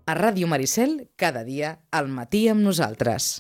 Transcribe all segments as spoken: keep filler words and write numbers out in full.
A Ràdio Maricel, cada dia, al matí amb nosaltres.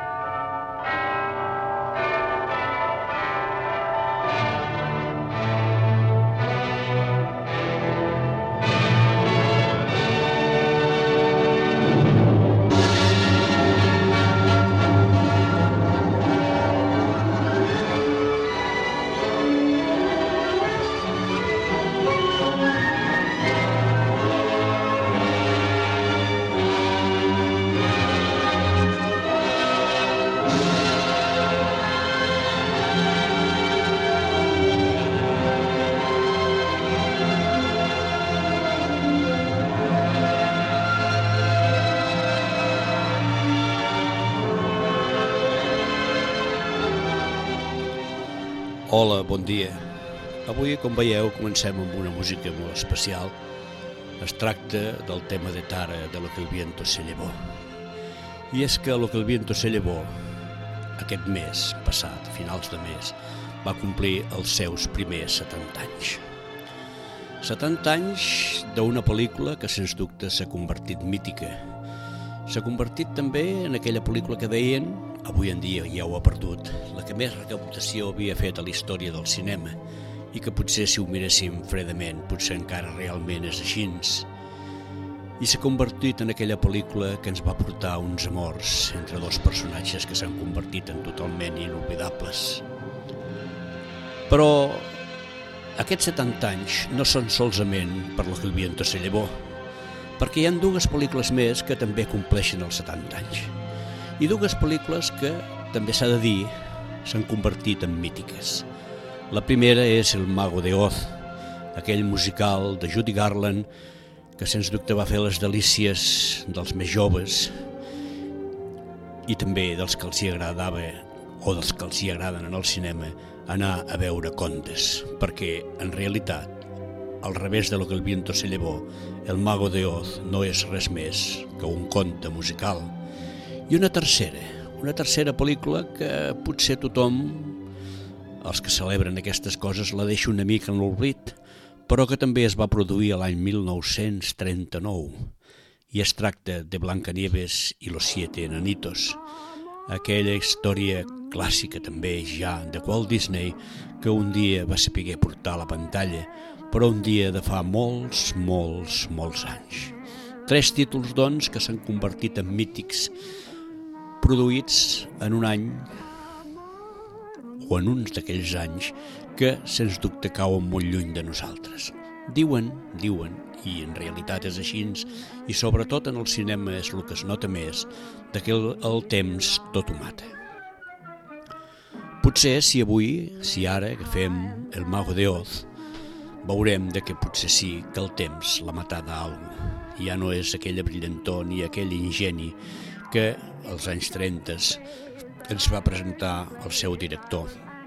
Hola, bon dia. Avui, com veieu, comencem amb una música molt especial. Es tracta del tema de Tara, de Lo que el viento se llevó. I és que Lo que el viento se llevó, aquest mes passat, a finals de mes, va complir els seus primers setanta anys. setanta anys d'una pel·lícula que, sens dubte, s'ha convertit mítica. S'ha convertit també en aquella pel·lícula que deien, avui en dia ja ho ha perdut, la que més recaptació havia fet a la història del cinema i que potser, si ho miréssim fredament, potser encara realment és així. I s'ha convertit en aquella pel·lícula que ens va portar uns amors entre dos personatges que s'han convertit en totalment inolvidables. Però aquests setanta anys no són solament per Lo que el viento se llevó, perquè hi ha dues pel·lícules més que també compleixen els setanta anys. I dues pel·lícules que, també s'ha de dir, s'han convertit en mítiques. La primera és El Mago de Oz, aquell musical de Judy Garland que sens dubte va fer les delícies dels més joves i també dels que els hi agradava o dels que els hi agraden en el cinema anar a veure contes, perquè en realitat, al revés de Lo que el viento se llevó, El Mago de Oz no és res més que un conte musical. I una tercera, una tercera pel·lícula que potser tothom, els que celebren aquestes coses, la deixa una mica en l'oblit, però que també es va produir l'any mil nou-cents trenta-nou. I es tracta de Blancanieves y los siete enanitos, aquella història clàssica també ja de Walt Disney que un dia va saber portar a la pantalla, però un dia de fa molts, molts, molts anys. Tres títols, doncs, que s'han convertit en mítics, produïts en un any o en uns d'aquells anys que, sens dubte, cauen molt lluny de nosaltres. Diuen, diuen, i en realitat és així, i sobretot en el cinema és el que es nota més, que el, el temps tot ho mata. Potser si avui, si ara agafem El Mago de Oz, veurem de que potser sí que el temps l'ha matada a algú. Ja no és aquella brillantor ni aquell ingeni que als anys trenta ens va presentar el seu director.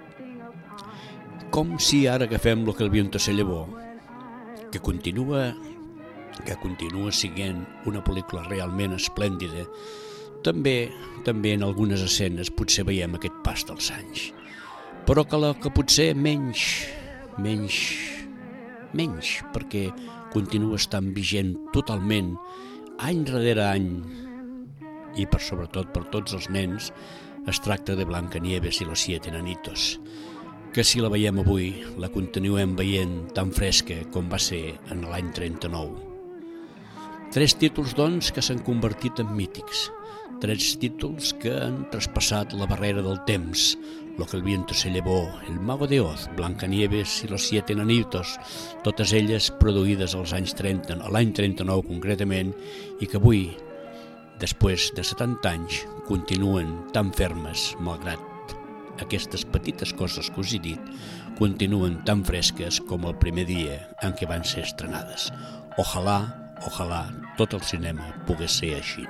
Com si ara agafem Lo que el viento se llevó, que continua, que continua sent una pel·lícula realment esplèndida, també, també en algunes escenes potser veiem aquest pas dels anys, però que, la, que potser menys, menys, menys, perquè continua estant vigent totalment, any darrere any, i per sobretot per tots els nens, es tracta de Blancanieves y los siete enanitos, que si la veiem avui, la continuem veient tan fresca com va ser en l'any trenta-nou. Tres títols, doncs, que s'han convertit en mítics, tres títols que han traspassat la barrera del temps, Lo que el viento se llevó, El Mago de Oz, Blancanieves y los siete enanitos, totes elles produïdes als anys trenta, a l'any trenta-nou concretament, i que avui, després de setanta anys, continuen tan fermes, malgrat aquestes petites coses que us he dit, continuen tan fresques com el primer dia en què van ser estrenades. Ojalà, ojalà, tot el cinema pogués ser així.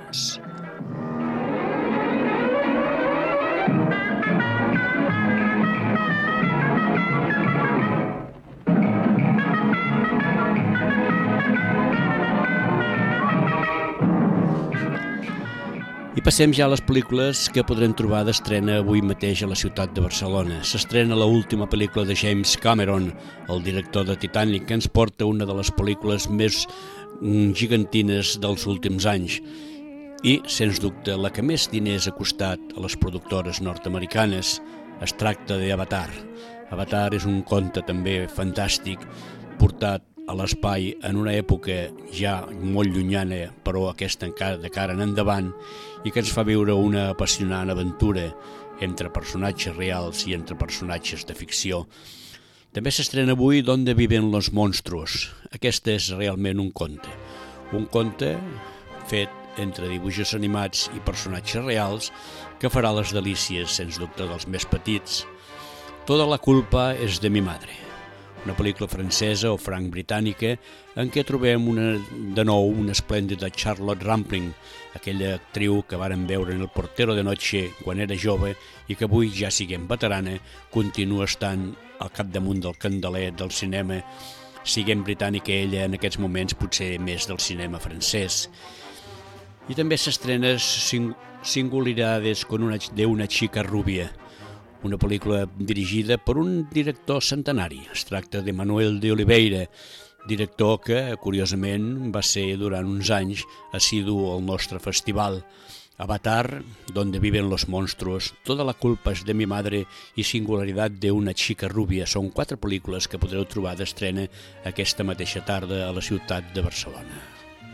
I passem ja a les pel·lícules que podrem trobar d'estrena avui mateix a la ciutat de Barcelona. S'estrena l'última pel·lícula de James Cameron, el director de Titanic, que ens porta una de les pel·lícules més gigantines dels últims anys i, sens dubte, la que més diners ha costat a les productores nord-americanes. Es tracta d'Avatar. Avatar és un conte també fantàstic portat a l'espai en una època ja molt llunyana, però aquesta encara de cara en endavant, i que ens fa viure una apassionant aventura entre personatges reals i entre personatges de ficció. També s'estrena avui Donde viven los monstruos. Aquest és realment un conte. Un conte fet entre dibuixos animats i personatges reals que farà les delícies, sens dubte, dels més petits. Toda la culpa és de mi madre. Una pel·lícula francesa o franc-britànica en què trobem una, de nou una esplèndida Charlotte Rampling, aquella actriu que varen veure en El portero de noche quan era jove i que avui, ja siguem veterana, continua estant al capdamunt del candeler del cinema, siguem britànica ella en aquests moments potser més del cinema francès. I també s'estrena sing Singularidades con una, de una chica rubia, una pel·lícula dirigida per un director centenari. Es tracta de Manuel de Oliveira, director que, curiosament, va ser durant uns anys assidu al nostre festival. Avatar, Donde viven los monstruos, Toda la culpa es de mi madre i Singularidad de una chica rubia. Són quatre pel·lícules que podreu trobar d'estrena aquesta mateixa tarda a la ciutat de Barcelona.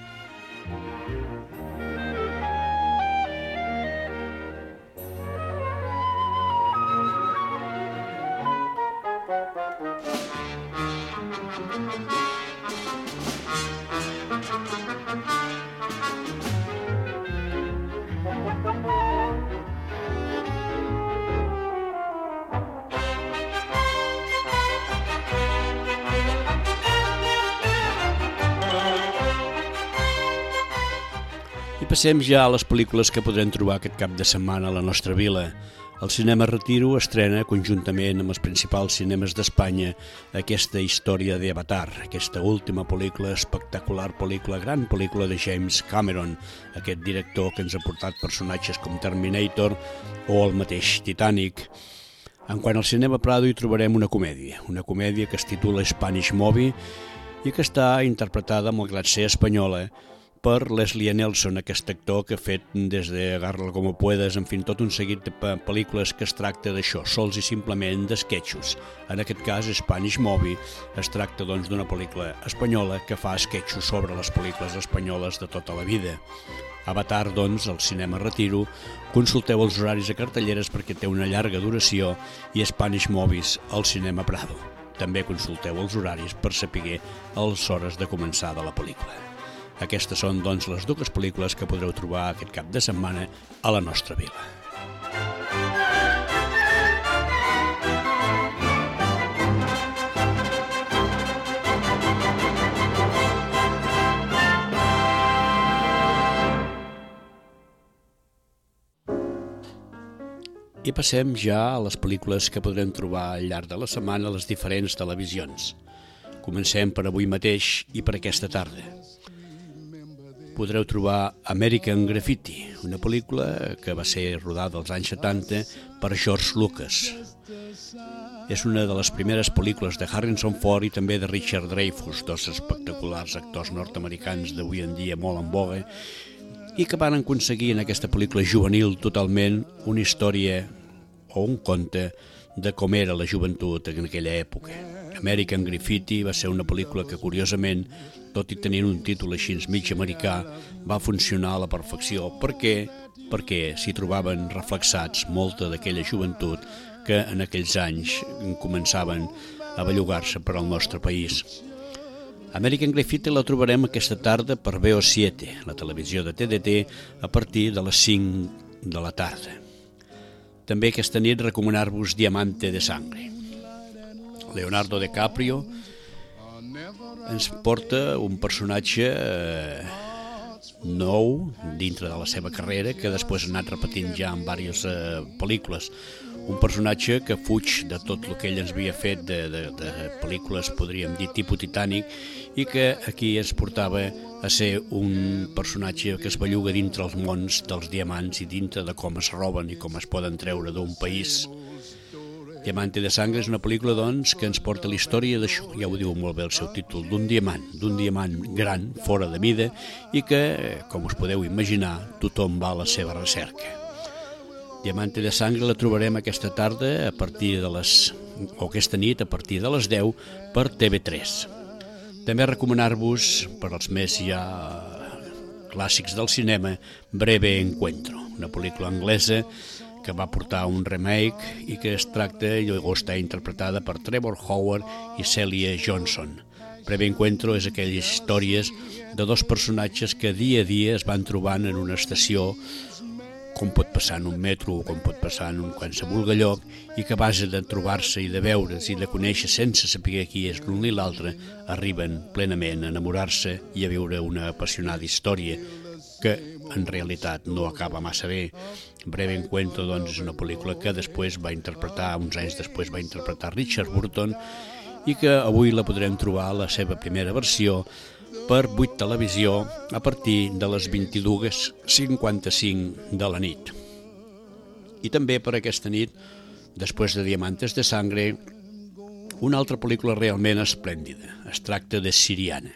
I passem ja a les pel·lícules que podrem trobar aquest cap de setmana a la nostra vila. El Cinema Retiro estrena conjuntament amb els principals cinemes d'Espanya aquesta història d'Avatar, aquesta última pel·lícula, espectacular pel·lícula, gran pel·lícula de James Cameron, aquest director que ens ha portat personatges com Terminator o el mateix Titanic. En quant al Cinema Prado hi trobarem una comèdia, una comèdia que es titula Spanish Movie i que està interpretada, malgrat ser espanyola, per Leslie Nielsen, aquest actor que ha fet des de Agárralo como puedas, en fi, tot un seguit de pel·lícules que es tracta d'això, sols i simplement d'esquetxos. En aquest cas, Spanish Movie, es tracta doncs d'una pel·lícula espanyola que fa esquetxos sobre les pel·lícules espanyoles de tota la vida. Avatar, doncs, al Cinema Retiro, consulteu els horaris a cartelleres perquè té una llarga duració, i Spanish Movies al Cinema Prado. També consulteu els horaris per saber les hores de començar de la pel·lícula. Aquestes són, doncs, les dues pel·lícules que podreu trobar aquest cap de setmana a la nostra vila. I passem ja a les pel·lícules que podrem trobar al llarg de la setmana a les diferents televisions. Comencem per avui mateix i per aquesta tarda. Podreu trobar American Graffiti, una pel·lícula que va ser rodada als anys setanta per George Lucas. És una de les primeres pel·lícules de Harrison Ford i també de Richard Dreyfuss, dos espectaculars actors nord-americans d'avui en dia molt en voga, i que van aconseguir en aquesta pel·lícula juvenil totalment una història o un conte de com era la joventut en aquella època. American Graffiti va ser una pel·lícula que, curiosament, tot i tenint un títol així mig americà, va funcionar a la perfecció. Per què? Perquè s'hi trobaven reflexats molta d'aquella joventut que en aquells anys començaven a bellugar-se per al nostre país. American Graffiti la trobarem aquesta tarda per B O siete, la televisió de T D T, a partir de les cinc de la tarda. També aquesta nit recomanar-vos Diamante de Sangre. Leonardo DiCaprio ens porta un personatge eh, nou dintre de la seva carrera que després ha anat repetint ja en diverses eh, pel·lícules. Un personatge que fuig de tot el que ell ens havia fet de, de, de pel·lícules, podríem dir, tipus Titanic, i que aquí ens portava a ser un personatge que es belluga dintre els mons dels diamants i dintre de com es roben i com es poden treure d'un país. Diamante de Sangre és una pel·lícula, doncs, que ens porta la història d'això, ja ho diu molt bé el seu títol, d'un diamant, d'un diamant gran, fora de mida, i que, com us podeu imaginar, tothom va a la seva recerca. Diamante de Sangre la trobarem aquesta tarda a partir de les... o aquesta nit a partir de les deu per T V tres. També recomanar-vos, per als més ja clàssics del cinema, Breve Encuentro, una pel·lícula anglesa que va portar un remake i que es tracta i està interpretada per Trevor Howard i Celia Johnson. Breve Encuentro és aquelles històries de dos personatges que dia a dia es van trobant en una estació, com pot passar en un metro o com pot passar en un qualsevol lloc, i que a base de trobar-se i de veure's i de conèixer sense saber qui és l'un i l'altre, arriben plenament a enamorar-se i a viure una apassionada història que en realitat no acaba massa bé. Breve Encuentro, doncs, és una pel·lícula que després va interpretar, uns anys després va interpretar Richard Burton, i que avui la podrem trobar a la seva primera versió per vuit Televisió a partir de les vint-i-dues cinquanta-cinc de la nit. I també per aquesta nit, després de Diamantes de Sangre, una altra pel·lícula realment esplèndida. Es tracta de Siriana.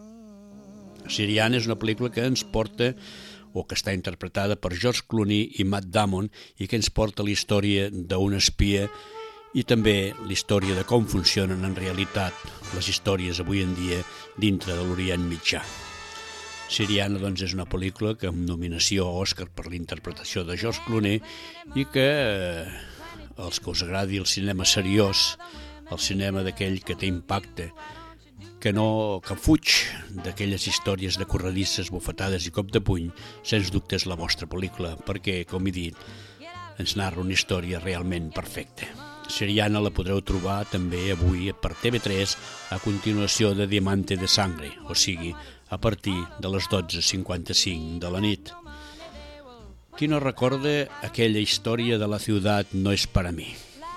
Siriana és una pel·lícula que ens porta, o que està interpretada per George Clooney i Matt Damon, i que ens porta la història d'un espia i també la història de com funcionen en realitat les històries avui en dia dintre de l'Orient Mitjà. Siriana, doncs, és una pel·lícula que amb nominació a Òscar per la interpretació de George Clooney i que eh, els que us agradi el cinema seriós, el cinema d'aquell que té impacte, que no que fuig d'aquelles històries de corredisses, bufetades i cop de puny, sens dubte és la vostra pel·lícula, perquè, com he dit, ens narra una història realment perfecta. Siriana la podreu trobar també avui per T V tres a continuació de Diamante de Sangre, o sigui, a partir de les dotze cinquanta-cinc de la nit. Qui no recorda aquella història de La ciutat no és para mí?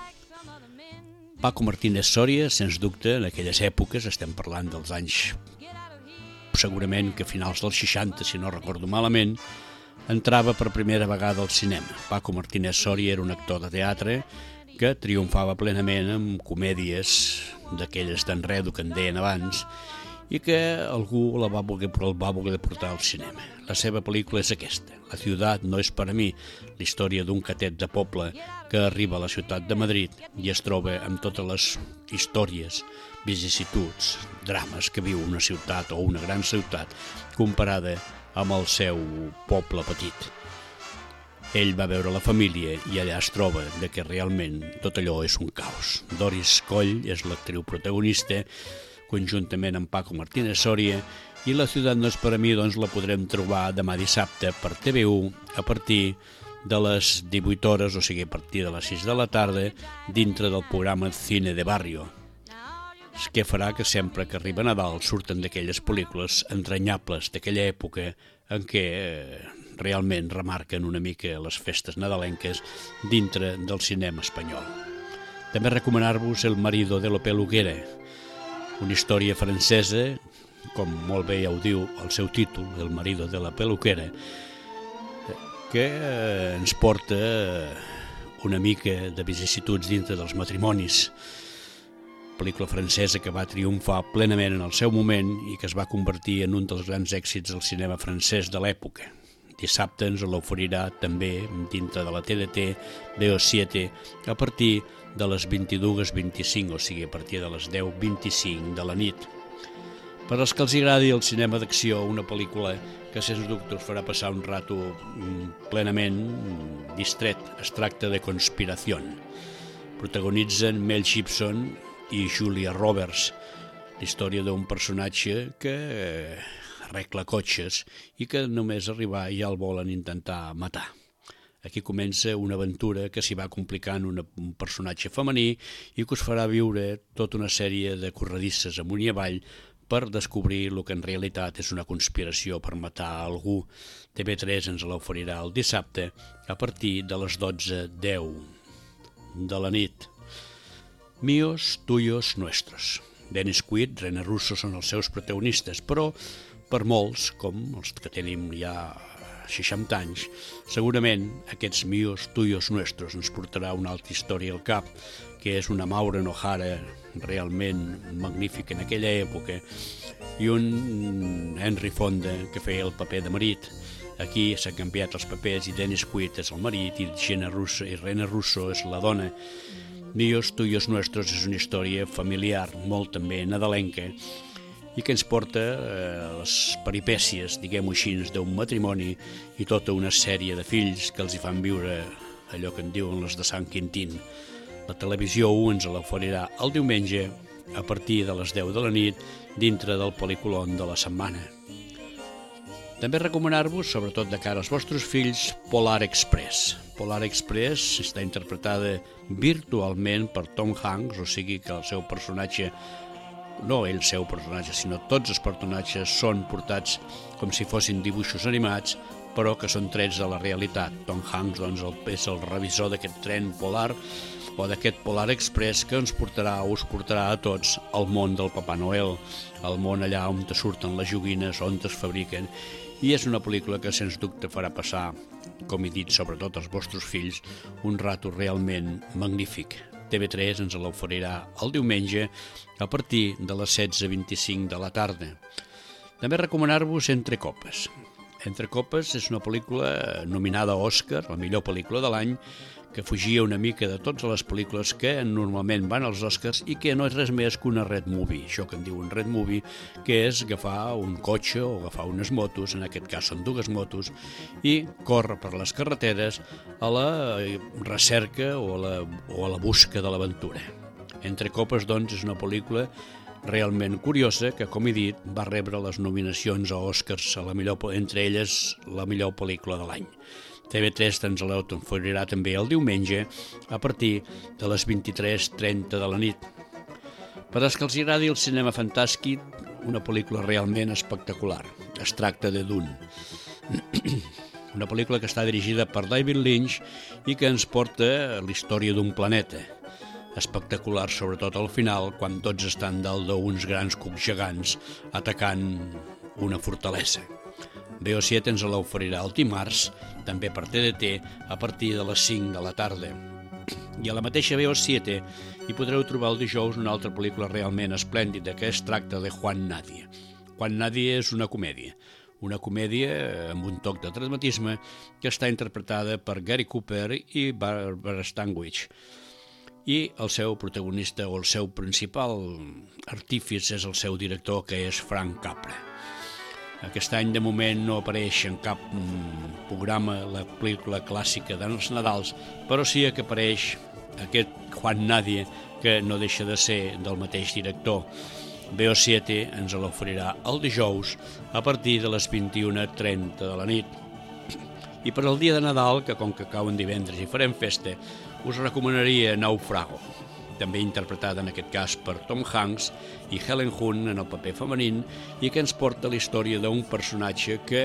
Paco Martínez Soria, sens dubte, en aquelles èpoques, estem parlant dels anys, segurament que a finals dels seixanta, si no recordo malament, entrava per primera vegada al cinema. Paco Martínez Soria era un actor de teatre que triomfava plenament amb comèdies d'aquelles d'enredo que en deien abans i que algú la va voler, el va voler portar al cinema. La seva pel·lícula és aquesta, La ciutat no és para mí, la història d'un catet de poble que arriba a la ciutat de Madrid i es troba amb totes les històries, vicissituds, drames que viu una ciutat o una gran ciutat comparada amb el seu poble petit. Ell va veure la família i allà es troba de que realment tot allò és un caos. Doris Coll és l'actriu protagonista, conjuntament amb Paco Martínez Soria, i La ciutat no és para mí, doncs, la podrem trobar demà dissabte per T V u a partir de les divuit hores, o sigui, a partir de les sis de la tarda, dintre del programa Cine de Barrio. Què farà que sempre que arriba Nadal surten d'aquelles pel·lícules entranyables d'aquella època en què eh, realment remarquen una mica les festes nadalenques dintre del cinema espanyol. També recomanar-vos El marido de Lope Luguera, una història francesa, com molt bé ja ho diu el seu títol, El marido de la peluquera, que eh, ens porta una mica de vicissituds dintre dels matrimonis. Pel·lícula francesa que va triomfar plenament en el seu moment i que es va convertir en un dels grans èxits del cinema francès de l'època. Dissabte ens l'oferirà també dintre de la T D T B O siete a partir de les vint-i-dues vint-i-cinc, o sigui, a partir de les deu vint-i-cinc de la nit. Per als que els agradi el cinema d'acció, una pel·lícula que sens dubte us farà passar un rato plenament distret. Es tracta de Conspiración. Protagonitzen Mel Gibson i Julia Roberts, la història d'un personatge que arregla cotxes i que només arribar ja el volen intentar matar. Aquí comença una aventura que s'hi va complicant un personatge femení i que us farà viure tota una sèrie de corredisses amunt i avall per descobrir el que en realitat és una conspiració per matar algú. T V tres ens l'oferirà el dissabte a partir de les dotze deu de la nit. Míos, tuyos, nuestros. Dennis Quaid, Rene Russo són els seus protagonistes, però per molts, com els que tenim ja seixanta anys, segurament aquests Míos, Tuyos, Nuestros ens portarà una altra història al cap, que és una Maureen O'Hara realment magnífica en aquella època i un Henry Fonda que feia el paper de marit. Aquí s'han canviat els papers i Dennis Quaid és el marit i Gina Russo i Rene Russo és la dona. Míos, Tuyos, Nuestros és una història familiar, molt també nadalenca, i que ens porta eh, les peripècies, diguem-ho així, d'un matrimoni i tota una sèrie de fills que els hi fan viure allò que en diuen les de Sant Quintín. La televisió u ens l'oferirà el diumenge a partir de les deu de la nit dintre del pel·lículon de la setmana. També recomanar-vos, sobretot de cara als vostres fills, Polar Express. Polar Express està interpretada virtualment per Tom Hanks, o sigui que el seu personatge, no el seu personatge, sinó tots els personatges són portats com si fossin dibuixos animats, però que són trets de la realitat. Tom Hanks doncs, és el revisor d'aquest tren polar o d'aquest Polar Express que ens portarà o us portarà a tots al món del Papà Noel, al món allà on te surten les joguines, on es fabriquen, i és una pel·lícula que sens dubte farà passar, com he dit, sobretot als vostres fills, un rato realment magnífic. T V tres ens l'oferirà el diumenge a partir de les setze vint-i-cinc de la tarda. També recomanar-vos Entre Copes. Entre Copes és una pel·lícula nominada a Òscar, la millor pel·lícula de l'any, que fugia una mica de totes les pel·lícules que normalment van als Oscars i que no és res més que una road movie, això que en diuen road movie, que és agafar un cotxe o agafar unes motos, en aquest cas són dues motos, i córrer per les carreteres a la recerca o a la, o a la busca de l'aventura. Entre Copes, doncs, és una pel·lícula realment curiosa que, com he dit, va rebre les nominacions a Oscars, a la millor, entre elles la millor pel·lícula de l'any. T V tres ens l'oferirà també el diumenge a partir de les vint-i-tres trenta de la nit. Per als que els agradi el cinema fantàstic, una pel·lícula realment espectacular. Es tracta de Dune. Una pel·lícula que està dirigida per David Lynch i que ens porta la història d'un planeta. Espectacular, sobretot al final, quan tots estan dalt d'uns grans cucs gegants atacant una fortalesa. B O set ens l'oferirà el dimarts, també per T D T, a partir de les cinc de la tarda. I a la mateixa B O set hi podreu trobar el dijous una altra pel·lícula realment esplèndida, que es tracta de Juan Nadie. Juan Nadie és una comèdia, una comèdia amb un toc de dramatisme que està interpretada per Gary Cooper i Barbara Stanwyck. I el seu protagonista o el seu principal artífice és el seu director, que és Frank Capra. Aquest any, de moment, no apareix en cap programa la pel·lícula clàssica dels Nadals, però sí que apareix aquest Juan Nadie, que no deixa de ser del mateix director. B O set ens l'oferirà el dijous a partir de les vint-i-una trenta de la nit. I per al dia de Nadal, que com que cau en divendres i farem festa, us recomanaria Naufrago, també interpretada en aquest cas per Tom Hanks i Helen Hunt en el paper femení, i que ens porta la història d'un personatge que,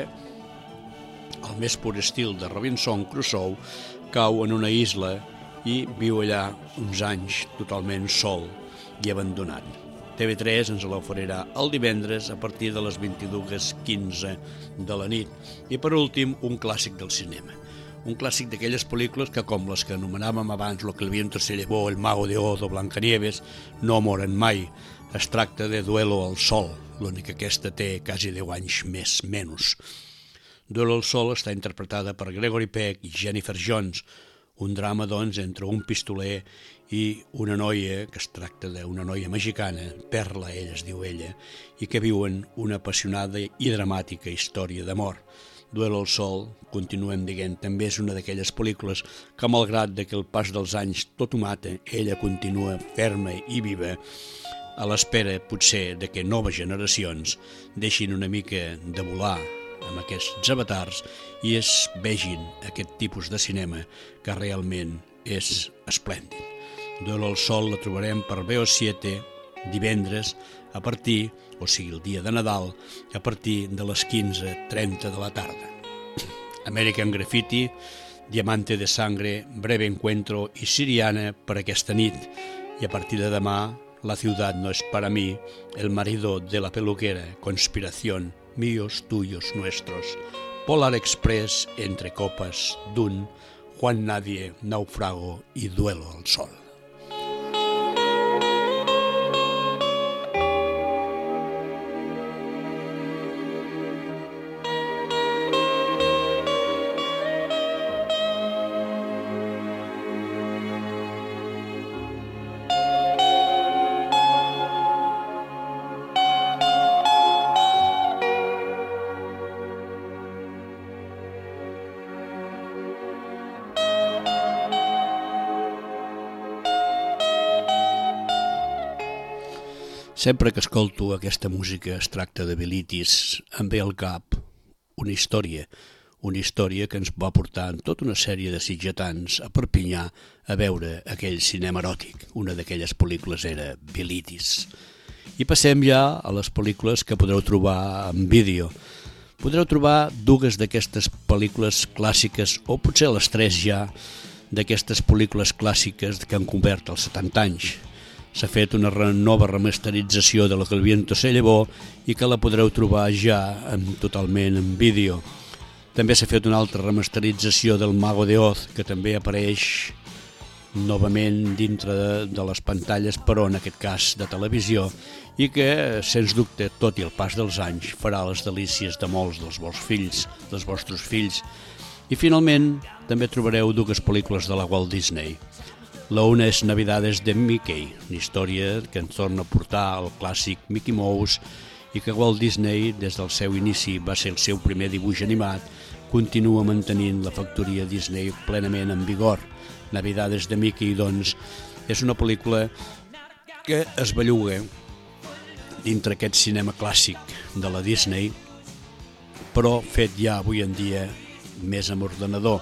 al més pur estil de Robinson Crusoe, cau en una isla i viu allà uns anys totalment sol i abandonat. T V tres ens l'oferirà el divendres a partir de les vint-i-dues quinze de la nit. I per últim, un clàssic del cinema. Un clàssic d'aquelles pel·lícules que, com les que anomenàvem abans, Lo que el viento se llevó, El mago de Oz o Blancanieves, no moren mai. Es tracta de Duelo al sol, l'únic que aquesta té quasi deu anys més menys. Duelo al sol està interpretada per Gregory Peck i Jennifer Jones, un drama, doncs, entre un pistoler i una noia, que es tracta d'una noia mexicana, Perla, ella es diu ella, i que viuen una apassionada i dramàtica història d'amor. Duelo al sol, continuem dient, també és una d'aquelles pel·lícules que, malgrat que el pas dels anys tot ho mata, ella continua ferma i viva, a l'espera, potser, de que noves generacions deixin una mica de volar amb aquests avatars i es vegin aquest tipus de cinema que realment és esplèndid. Duelo al sol la trobarem per B O set divendres a partir, o sigui el dia de Nadal, a partir de les quinze trenta de la tarda. American Graffiti, Diamante de Sangre, Breve Encuentro i Siriana per aquesta nit, i a partir de demà La ciudad no es para mí, El marido de la peluquera, Conspiración, Míos, Tuyos, Nuestros, Polar Express, Entre copas, Dune, Juan Nadie, Naufrago y Duelo al sol. Sempre que escolto aquesta música es tracta de Bilitis, em ve al cap una història, una història que ens va portar en tota una sèrie de sitgetans a Perpinyà a veure aquell cinema eròtic. Una d'aquelles pel·lícules era Bilitis. I passem ja a les pel·lícules que podreu trobar en vídeo. Podreu trobar dues d'aquestes pel·lícules clàssiques, o potser les tres ja, d'aquestes pel·lícules clàssiques que han cobert els setanta anys. S'ha fet una nova remasterització de Lo que el viento se llevó i que la podreu trobar ja en, totalment en vídeo. També s'ha fet una altra remasterització del Mago de Oz, que també apareix novament dintre de, de les pantalles, però en aquest cas de televisió, i que, sens dubte, tot i el pas dels anys, farà les delícies de molts dels vostres fills, dels vostres fills. I finalment també trobareu dues pel·lícules de la Walt Disney. La una és Navidades de Mickey, una història que ens torna a portar al clàssic Mickey Mouse i que Walt Disney, des del seu inici, va ser el seu primer dibuix animat, continua mantenint la factoria Disney plenament en vigor. Navidades de Mickey, doncs, és una pel·lícula que es belluga dintre aquest cinema clàssic de la Disney, però fet ja avui en dia més amb ordenador.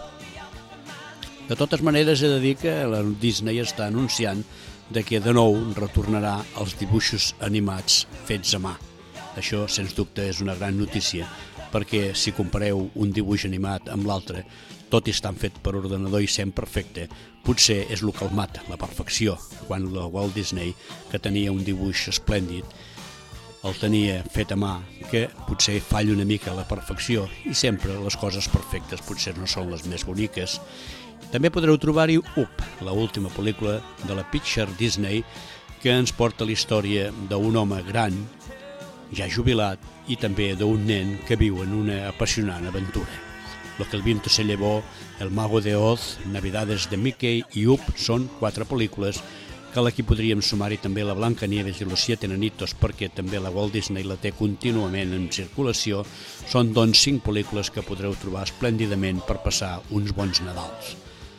De totes maneres, he de dir que la Disney està anunciant de que de nou retornarà als dibuixos animats fets a mà. Això, sens dubte, és una gran notícia, perquè si compareu un dibuix animat amb l'altre, tot i estan fet per ordenador i sent perfecte, potser és el que el mata, la perfecció, quan la Walt Disney, que tenia un dibuix esplèndid, el tenia fet a mà, que potser falla una mica la perfecció, i sempre les coses perfectes potser no són les més boniques. També podreu trobar-hi Up, l'última pel·lícula de la Pixar Disney, que ens porta la història d'un home gran, ja jubilat, i també d'un nen que viu en una apassionant aventura. Lo que el viento se llevó, El Mago de Oz, Navidades de Mickey i Up són quatre pel·lícules que a l'aquí podríem sumar-hi també la Blancanieves i los siete enanitos, perquè també la Walt Disney la té contínuament en circulació. Són doncs cinc pel·lícules que podreu trobar esplèndidament per passar uns bons Nadals.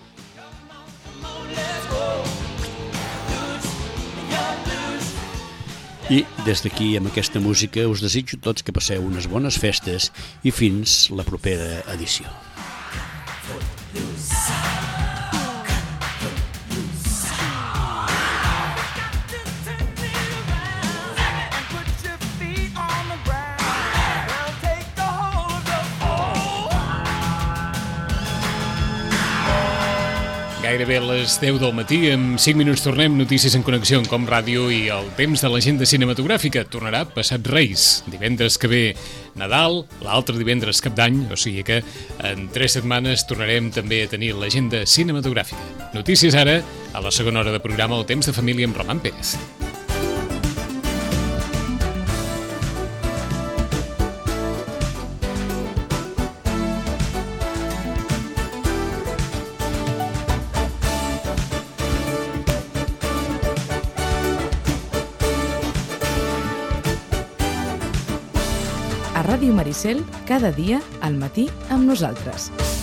I des d'aquí, amb aquesta música, us desitjo a tots que passeu unes bones festes i fins la propera edició. Gairebé a les deu del matí, en cinc minuts tornem, notícies en connexió en Com Ràdio i el temps de l'agenda cinematogràfica tornarà passat Reis. Divendres que ve Nadal, l'altre divendres Cap d'Any, o sigui que en tres setmanes tornarem també a tenir l'agenda cinematogràfica. Notícies ara, a la segona hora de programa, el temps de família amb Roman Pérez. Ràdio Maricel, cada dia al matí amb nosaltres.